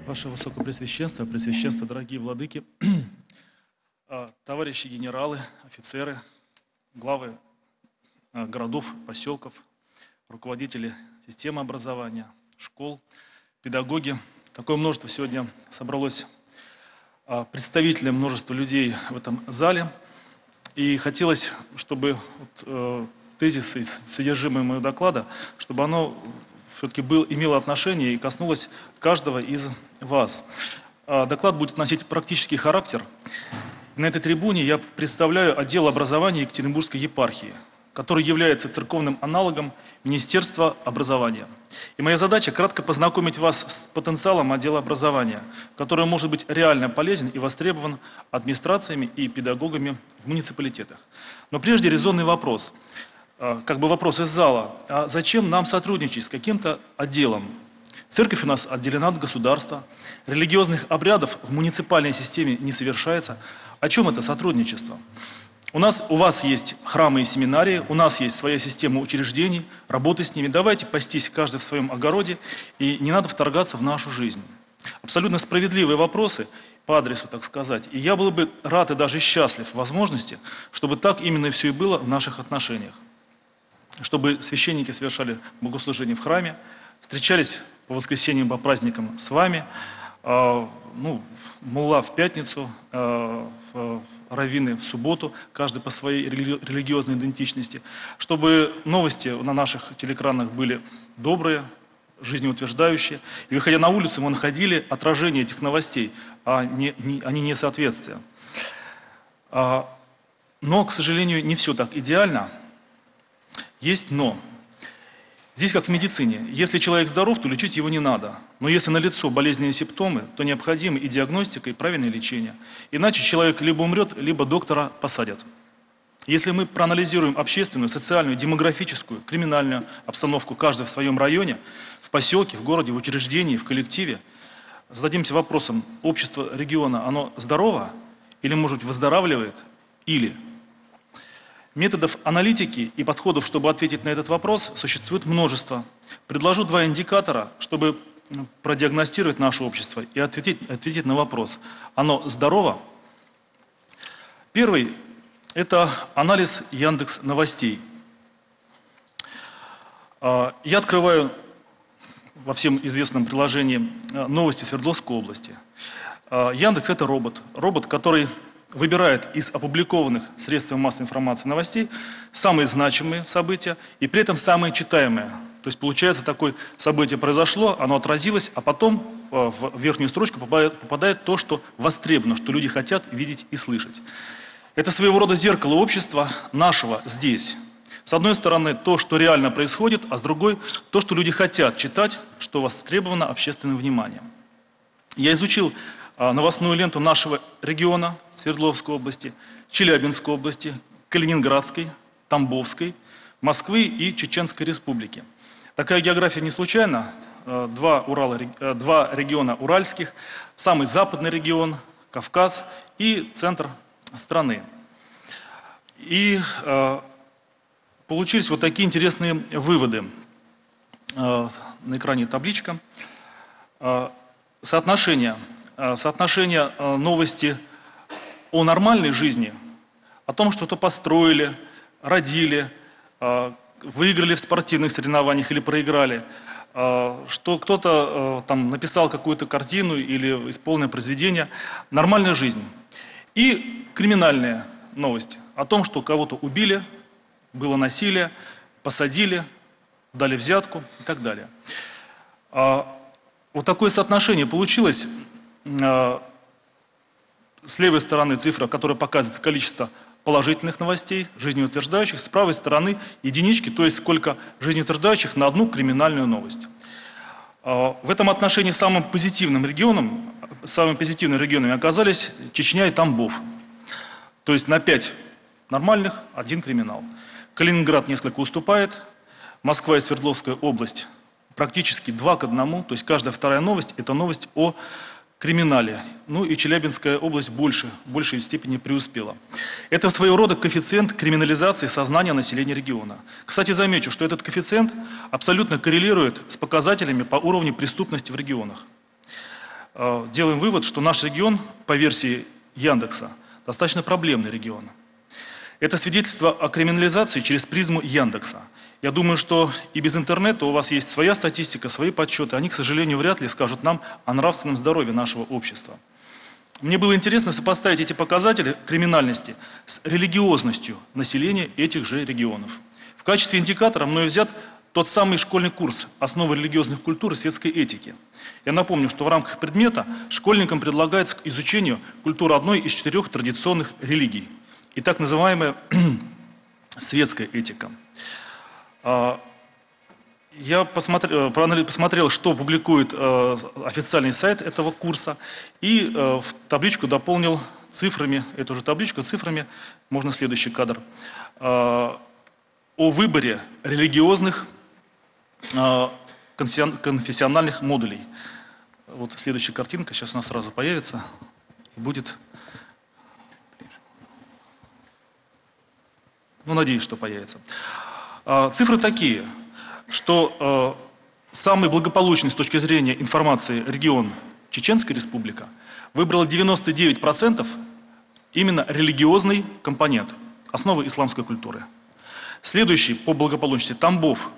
Ваше Высокопреосвященство, Пресвященство, дорогие владыки, товарищи генералы, офицеры, главы городов, поселков, руководители системы образования, школ, педагоги. Такое множество сегодня собралось представителей множества людей в этом зале. И хотелось, чтобы тезисы, содержимое моего доклада, чтобы оно все-таки имело отношение и коснулось каждого из вас. Доклад будет носить практический характер. На этой трибуне я представляю отдел образования Екатеринбургской епархии, который является церковным аналогом Министерства образования. И моя задача кратко познакомить вас с потенциалом отдела образования, который может быть реально полезен и востребован администрациями и педагогами в муниципалитетах. Но прежде резонный вопрос. Как бы вопрос из зала, а зачем нам сотрудничать с каким-то отделом? Церковь у нас отделена от государства, религиозных обрядов в муниципальной системе не совершается. О чем это сотрудничество? У вас есть храмы и семинарии, у нас есть своя система учреждений, работы с ними. Давайте пастись каждый в своем огороде, и не надо вторгаться в нашу жизнь. Абсолютно справедливые вопросы по адресу, так сказать. И я был бы рад и даже счастлив возможности, чтобы так именно и все и было в наших отношениях. Чтобы священники совершали богослужение в храме, встречались по воскресеньям, по праздникам с вами, мулла в пятницу, раввины в субботу, каждый по своей религиозной идентичности, чтобы новости на наших телеэкранах были добрые, жизнеутверждающие, и выходя на улицу, мы находили отражение этих новостей, а не несоответствие. Но, к сожалению, не все так идеально. Есть но. Здесь как в медицине. Если человек здоров, то лечить его не надо. Но если налицо болезненные симптомы, то необходима и диагностика, и правильное лечение. Иначе человек либо умрет, либо доктора посадят. Если мы проанализируем общественную, социальную, демографическую, криминальную обстановку каждого в своем районе, в поселке, в городе, в учреждении, в коллективе, зададимся вопросом, общество региона, оно здорово или, может быть, выздоравливает, или... Методов аналитики и подходов, чтобы ответить на этот вопрос, существует множество. Предложу два индикатора, чтобы продиагностировать наше общество и ответить на вопрос. Оно здорово? Первый – это анализ Яндекс.Новостей. Я открываю во всем известном приложении новости Свердловской области. Яндекс – это робот, который выбирает из опубликованных средствами массовой информации новостей самые значимые события и при этом самые читаемые. То есть получается, такое событие произошло, оно отразилось, а потом в верхнюю строчку попадает то, что востребовано, что люди хотят видеть и слышать. Это своего рода зеркало общества нашего здесь. С одной стороны, то, что реально происходит, а с другой, то, что люди хотят читать, что востребовано общественным вниманием. Я изучил новостную ленту нашего региона, Свердловской области, Челябинской области, Калининградской, Тамбовской, Москвы и Чеченской республики. Такая география не случайна. Два региона уральских, самый западный регион, Кавказ и центр страны. И получились вот такие интересные выводы. На экране табличка. Соотношение новости о нормальной жизни, о том, что-то построили, родили, выиграли в спортивных соревнованиях или проиграли, что кто-то там написал какую-то картину или исполненное произведение, нормальная жизнь. И криминальная новость о том, что кого-то убили, было насилие, посадили, дали взятку и так далее. Вот такое соотношение получилось. С левой стороны цифра, которая показывает количество положительных новостей, жизнеутверждающих, с правой стороны единички, то есть сколько жизнеутверждающих на одну криминальную новость. В этом отношении самыми позитивными регионами оказались Чечня и Тамбов. То есть на 5 нормальных 1 криминал. Калининград несколько уступает, Москва и Свердловская область практически 2 к 1, то есть каждая вторая новость – это новость о криминале. Ну и Челябинская область в большей степени преуспела. Это своего рода коэффициент криминализации сознания населения региона. Кстати, замечу, что этот коэффициент абсолютно коррелирует с показателями по уровню преступности в регионах. делаем вывод, что наш регион, по версии Яндекса, достаточно проблемный регион. Это свидетельство о криминализации через призму Яндекса. Я думаю, что и без интернета у вас есть своя статистика, свои подсчеты. Они, к сожалению, вряд ли скажут нам о нравственном здоровье нашего общества. Мне было интересно сопоставить эти показатели криминальности с религиозностью населения этих же регионов. В качестве индикатора мною взят тот самый школьный курс «Основы религиозных культур и светской этики». Я напомню, что в рамках предмета школьникам предлагается к изучению культуры одной из 4 традиционных религий и так называемая светская этика. Я посмотрел, что публикует официальный сайт этого курса, и в табличку дополнил цифрами, эту же табличку цифрами, можно следующий кадр, о выборе религиозных конфессиональных модулей. Вот следующая картинка, сейчас у нас сразу появится и будет. Ну, надеюсь, что появится. Цифры такие, что самый благополучный с точки зрения информации регион Чеченская Республика выбрала 99% именно религиозный компонент, основы исламской культуры. Следующий по благополучности Тамбов,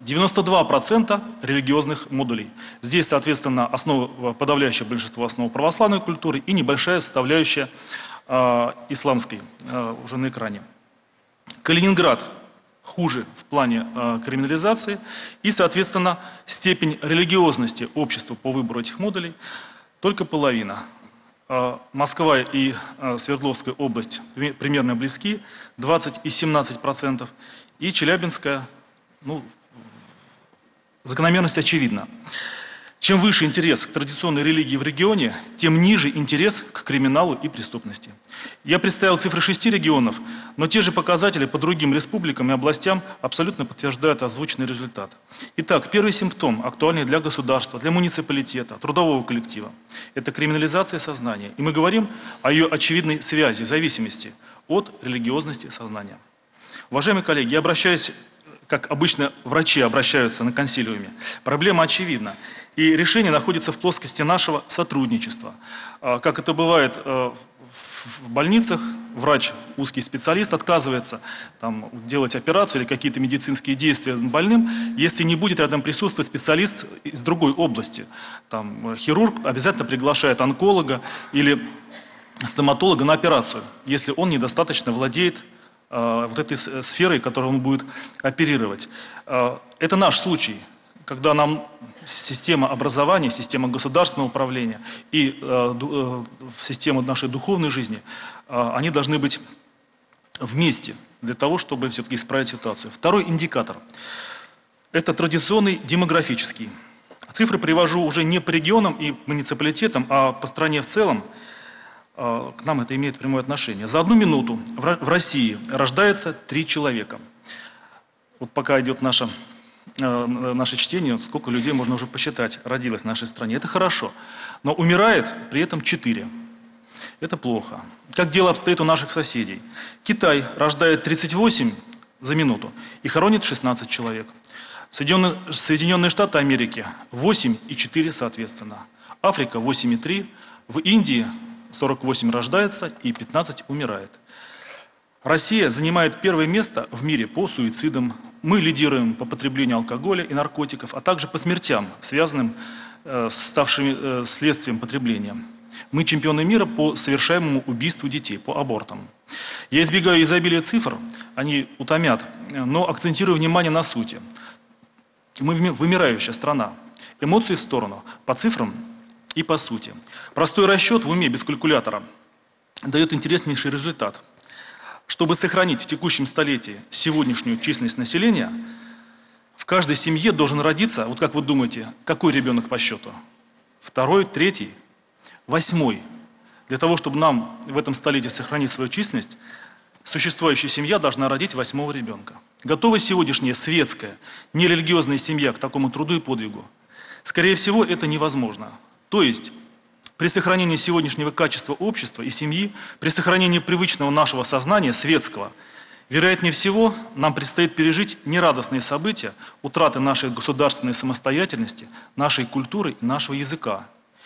92% религиозных модулей. Здесь, соответственно, подавляющее большинство основ православной культуры и небольшая составляющая исламской, уже на экране. Калининград хуже в плане криминализации и, соответственно, степень религиозности общества по выбору этих модулей только половина. Москва и Свердловская область примерно близки, 20 и 17%, и Челябинская, ну, закономерность очевидна. Чем выше интерес к традиционной религии в регионе, тем ниже интерес к криминалу и преступности. Я представил цифры 6 регионов, но те же показатели по другим республикам и областям абсолютно подтверждают озвученный результат. Итак, первый симптом, актуальный для государства, для муниципалитета, трудового коллектива, это криминализация сознания. И мы говорим о ее очевидной связи, зависимости от религиозности сознания. Уважаемые коллеги, я обращаюсь, как обычно врачи обращаются на консилиуме. Проблема очевидна. И решение находится в плоскости нашего сотрудничества. Как это бывает в больницах, врач, узкий специалист отказывается делать операцию или какие-то медицинские действия с больным, если не будет рядом присутствовать специалист из другой области. Хирург обязательно приглашает онколога или стоматолога на операцию, если он недостаточно владеет вот этой сферой, которой он будет оперировать. Это наш случай, когда нам система образования, система государственного управления и система нашей духовной жизни, они должны быть вместе для того, чтобы все-таки исправить ситуацию. Второй индикатор – это традиционный демографический. Цифры привожу уже не по регионам и муниципалитетам, а по стране в целом. К нам это имеет прямое отношение. За 1 минуту в России рождается 3 человека. Вот пока идет наше чтение, сколько людей можно уже посчитать родилось в нашей стране. Это хорошо. Но умирает при этом 4. Это плохо. Как дело обстоит у наших соседей? Китай рождает 38 за минуту и хоронит 16 человек. Соединенные Штаты Америки 8 и 4 соответственно. Африка 8,3. В Индии 48 рождается и 15 умирает. Россия занимает первое место в мире по суицидам. Мы лидируем по потреблению алкоголя и наркотиков, а также по смертям, связанным с ставшими следствием потребления. Мы чемпионы мира по совершаемому убийству детей, по абортам. Я избегаю изобилия цифр, они утомят, но акцентирую внимание на сути. Мы вымирающая страна. Эмоции в сторону, по цифрам и по сути. Простой расчет в уме без калькулятора дает интереснейший результат. Чтобы сохранить в текущем столетии сегодняшнюю численность населения, в каждой семье должен родиться, вот как вы думаете, какой ребенок по счету? 2-й, 3-й, 8-й. Для того, чтобы нам в этом столетии сохранить свою численность, существующая семья должна родить 8-го ребенка. Готова сегодняшняя светская, нерелигиозная семья к такому труду и подвигу? Скорее всего, это невозможно. То есть, при сохранении сегодняшнего качества общества и семьи, при сохранении привычного нашего сознания, светского, вероятнее всего, нам предстоит пережить нерадостные события, утраты нашей государственной самостоятельности, нашей культуры и нашего языка.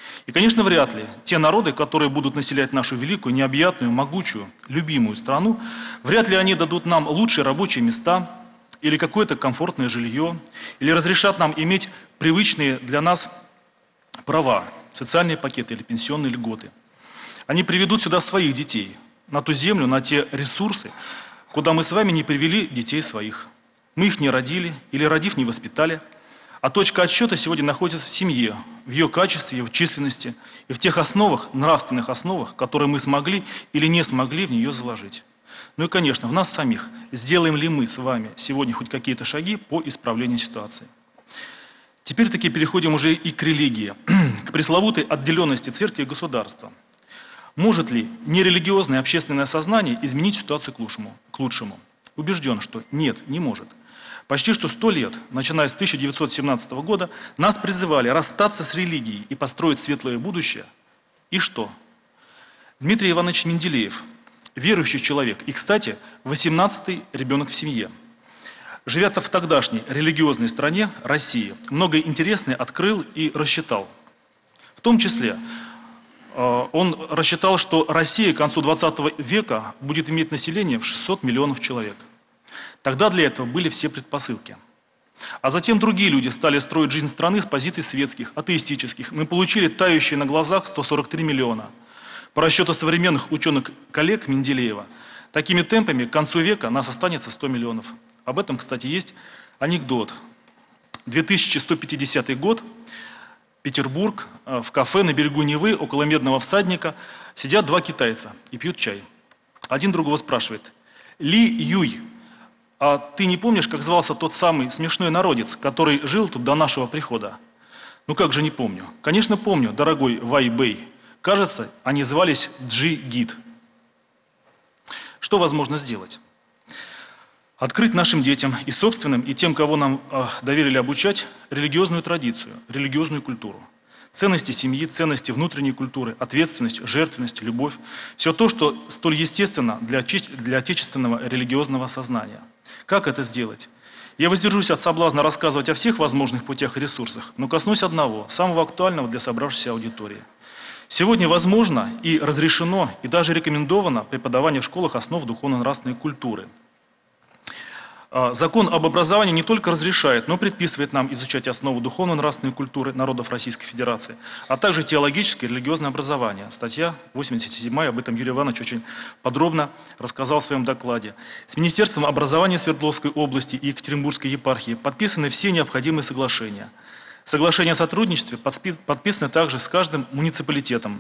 И, конечно, вряд ли те народы, которые будут населять нашу великую, необъятную, могучую, любимую страну, вряд ли они дадут нам лучшие рабочие места или какое-то комфортное жилье, или разрешат нам иметь привычные для нас права, социальные пакеты или пенсионные льготы. Они приведут сюда своих детей, на ту землю, на те ресурсы, куда мы с вами не привели детей своих. Мы их не родили или, родив, не воспитали. А точка отсчета сегодня находится в семье, в ее качестве, в численности и в тех основах, нравственных основах, которые мы смогли или не смогли в нее заложить. Ну и, конечно, в нас самих. Сделаем ли мы с вами сегодня хоть какие-то шаги по исправлению ситуации? Теперь таки переходим уже и к религии, к пресловутой отделенности церкви и государства. Может ли нерелигиозное общественное сознание изменить ситуацию к лучшему? Убежден, что нет, не может. Почти что 100 лет, начиная с 1917 года, нас призывали расстаться с религией и построить светлое будущее. И что? Дмитрий Иванович Менделеев, верующий человек, и, кстати, 18-й ребенок в семье. Живя в тогдашней религиозной стране, России, многое интересное открыл и рассчитал. В том числе он рассчитал, что Россия к концу 20 века будет иметь население в 600 миллионов человек. Тогда для этого были все предпосылки. А затем другие люди стали строить жизнь страны с позиций светских, атеистических. Мы получили тающие на глазах 143 миллиона. По расчету современных ученых-коллег Менделеева, такими темпами к концу века нас останется 100 миллионов. Об этом, кстати, есть анекдот. 2150 год, Петербург, в кафе на берегу Невы, около Медного всадника, сидят два китайца и пьют чай. Один другого спрашивает: «Ли Юй, а ты не помнишь, как звался тот самый смешной народец, который жил тут до нашего прихода?» «Ну как же не помню?» «Конечно помню, дорогой Вай Бэй. Кажется, они звались Джи Гид». Что возможно сделать? Открыть нашим детям и собственным, и тем, кого нам доверили обучать, религиозную традицию, религиозную культуру. Ценности семьи, ценности внутренней культуры, ответственность, жертвенность, любовь. Все то, что столь естественно для отечественного религиозного сознания. Как это сделать? Я воздержусь от соблазна рассказывать о всех возможных путях и ресурсах, но коснусь одного, самого актуального для собравшейся аудитории. Сегодня возможно и разрешено, и даже рекомендовано преподавание в школах основ духовно-нравственной культуры. Закон об образовании не только разрешает, но предписывает нам изучать основу духовно-нравственной культуры народов Российской Федерации, а также теологическое и религиозное образование. Статья 87, об этом Юрий Иванович очень подробно рассказал в своем докладе. С Министерством образования Свердловской области и Екатеринбургской епархии подписаны все необходимые соглашения. Соглашения о сотрудничестве подписаны также с каждым муниципалитетом.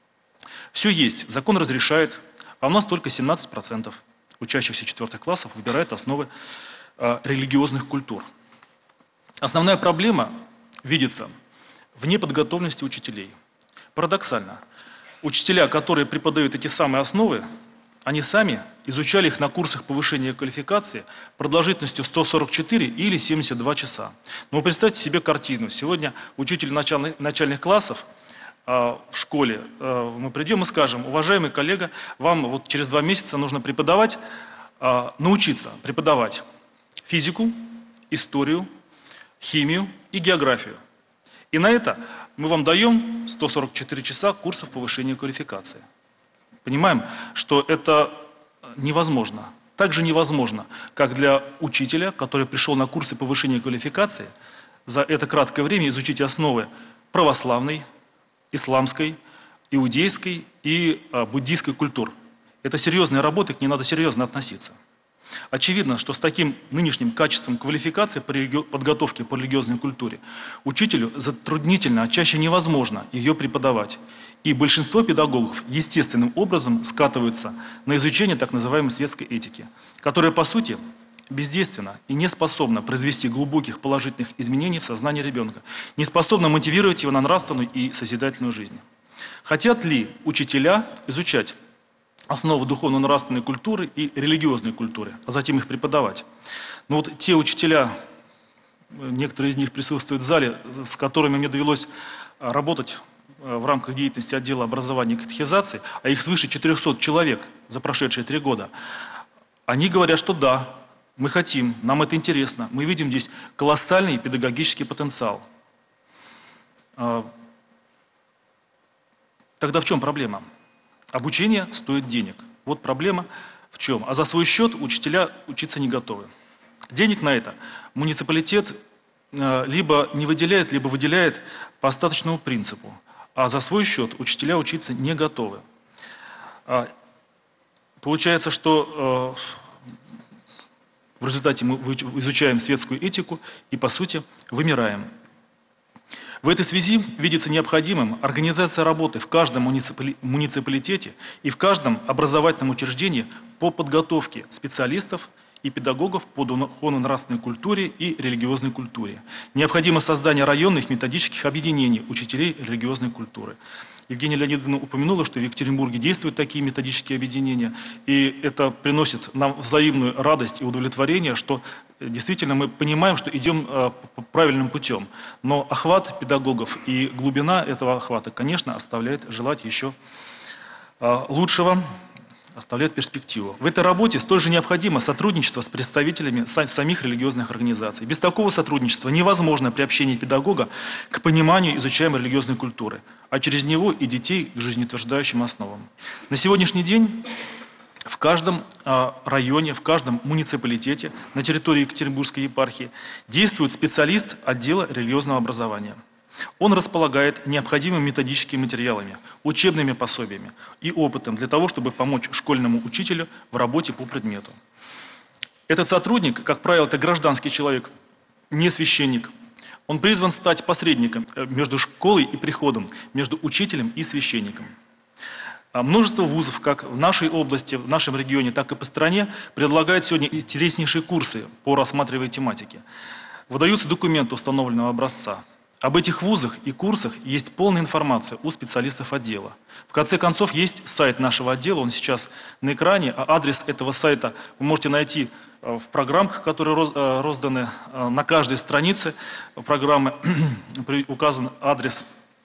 Все есть, закон разрешает, а у нас только 17% учащихся 4 классов выбирают основы религиозных культур. Основная проблема видится в неподготовленности учителей. Парадоксально, учителя, которые преподают эти самые основы, они сами изучали их на курсах повышения квалификации продолжительностью 144 или 72 часа. Но вы представьте себе картину. Сегодня учитель начальных классов в школе, мы придем и скажем: уважаемый коллега, вам вот через 2 месяца нужно преподавать, научиться преподавать физику, историю, химию и географию. И на это мы вам даем 144 часа курсов повышения квалификации. Понимаем, что это невозможно. Также невозможно, как для учителя, который пришел на курсы повышения квалификации, за это краткое время изучить основы православной, исламской, иудейской и буддийской культур. Это серьезные работы, к ним надо серьезно относиться. Очевидно, что с таким нынешним качеством квалификации по подготовке по религиозной культуре учителю затруднительно, а чаще невозможно ее преподавать. И большинство педагогов естественным образом скатываются на изучение так называемой светской этики, которая, по сути, бездейственна и не способна произвести глубоких положительных изменений в сознании ребенка, не способна мотивировать его на нравственную и созидательную жизнь. Хотят ли учителя изучать основы духовно-нравственной культуры и религиозной культуры, а затем их преподавать? Но вот те учителя, некоторые из них присутствуют в зале, с которыми мне довелось работать в рамках деятельности отдела образования и катехизации, а их свыше 400 человек за прошедшие 3 года, они говорят, что да, мы хотим, нам это интересно, мы видим здесь колоссальный педагогический потенциал. Тогда в чем проблема? Обучение стоит денег. Вот проблема в чем? А за свой счет учителя учиться не готовы. Денег на это муниципалитет либо не выделяет, либо выделяет по остаточному принципу. А за свой счет учителя учиться не готовы. Получается, что в результате мы изучаем светскую этику и, по сути, вымираем. В этой связи видится необходимым организация работы в каждом муниципалитете и в каждом образовательном учреждении по подготовке специалистов и педагогов по духовно-нравственной культуре и религиозной культуре. Необходимо создание районных методических объединений учителей религиозной культуры. Евгения Леонидовна упомянула, что в Екатеринбурге действуют такие методические объединения, и это приносит нам взаимную радость и удовлетворение, что действительно мы понимаем, что идем правильным путем. Но охват педагогов и глубина этого охвата, конечно, оставляет желать еще лучшего, оставляет перспективу. В этой работе столь же необходимо сотрудничество с представителями самих религиозных организаций. Без такого сотрудничества невозможно приобщение педагога к пониманию изучаемой религиозной культуры, а через него и детей к жизнеутверждающим основам. На сегодняшний день в каждом районе, в каждом муниципалитете на территории Екатеринбургской епархии действует специалист отдела религиозного образования. Он располагает необходимыми методическими материалами, учебными пособиями и опытом для того, чтобы помочь школьному учителю в работе по предмету. Этот сотрудник, как правило, это гражданский человек, не священник. Он призван стать посредником между школой и приходом, между учителем и священником. Множество вузов, как в нашей области, в нашем регионе, так и по стране, предлагают сегодня интереснейшие курсы по рассматриваемой тематике. Выдаются документы установленного образца. Об этих вузах и курсах есть полная информация у специалистов отдела. В конце концов, есть сайт нашего отдела, он сейчас на экране, а адрес этого сайта вы можете найти в программках, которые розданы на каждой странице программы, указан адрес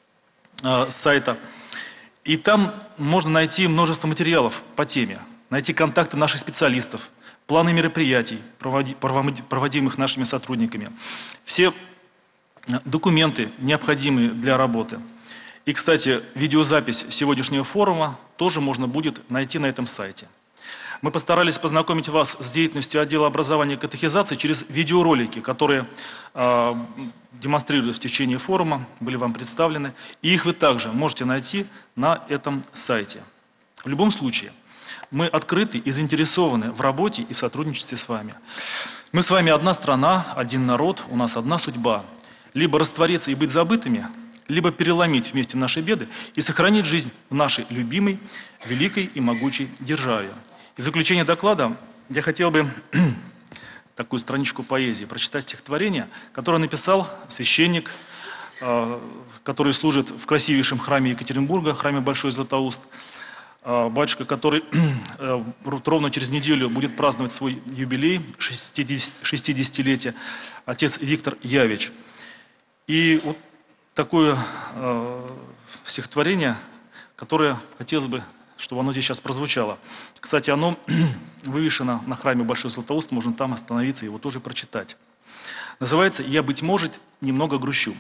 сайта. И там можно найти множество материалов по теме, найти контакты наших специалистов, планы мероприятий, проводимых нашими сотрудниками. Все документы, необходимые для работы. И, кстати, видеозапись сегодняшнего форума тоже можно будет найти на этом сайте. Мы постарались познакомить вас с деятельностью отдела образования и катехизации через видеоролики, которые демонстрируют в течение форума, были вам представлены. И их вы также можете найти на этом сайте. В любом случае, мы открыты и заинтересованы в работе и в сотрудничестве с вами. Мы с вами одна страна, один народ, у нас одна судьба. Либо раствориться и быть забытыми, либо переломить вместе наши беды и сохранить жизнь в нашей любимой, великой и могучей державе. И в заключение доклада я хотел бы такую страничку поэзии прочитать стихотворение, которое написал священник, который служит в красивейшем храме Екатеринбурга, храме Большой Златоуст, батюшка, который ровно через неделю будет праздновать свой юбилей, 60-летие, отец Виктор Явич. И вот такое стихотворение, которое хотелось бы, чтобы оно здесь сейчас прозвучало. Кстати, оно вывешено на храме Большой Златоуст, можно там остановиться и его тоже прочитать. Называется «Я, быть может, немного грущу».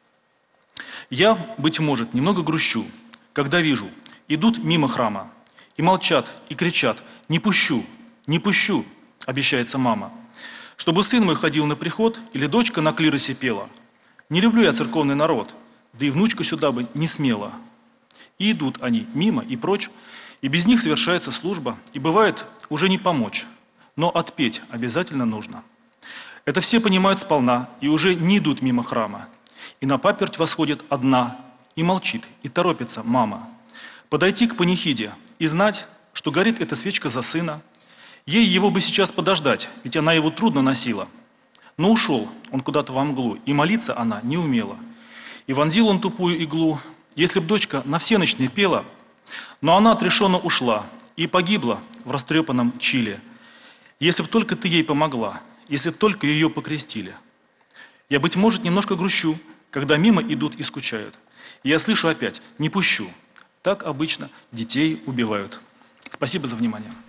«Я, быть может, немного грущу, когда вижу, идут мимо храма, и молчат, и кричат: не пущу, не пущу», обещается мама. «Чтобы сын мой ходил на приход, или дочка на клиросе пела. Не люблю я церковный народ, да и внучка сюда бы не смела». И идут они мимо и прочь, и без них совершается служба, и бывает уже не помочь, но отпеть обязательно нужно. Это все понимают сполна, и уже не идут мимо храма. И на паперть восходит одна, и молчит, и торопится мама. Подойти к панихиде и знать, что горит эта свечка за сына. Ей его бы сейчас подождать, ведь она его трудно носила. Но ушел он куда-то во мглу, и молиться она не умела. И вонзил он тупую иглу. Если б дочка на всеночной пела, но она отрешенно ушла и погибла в растрепанном Чиле. Если б только ты ей помогла, если б только ее покрестили. Я, быть может, немножко грущу, когда мимо идут и скучают. И я слышу опять: не пущу. Так обычно детей убивают. Спасибо за внимание.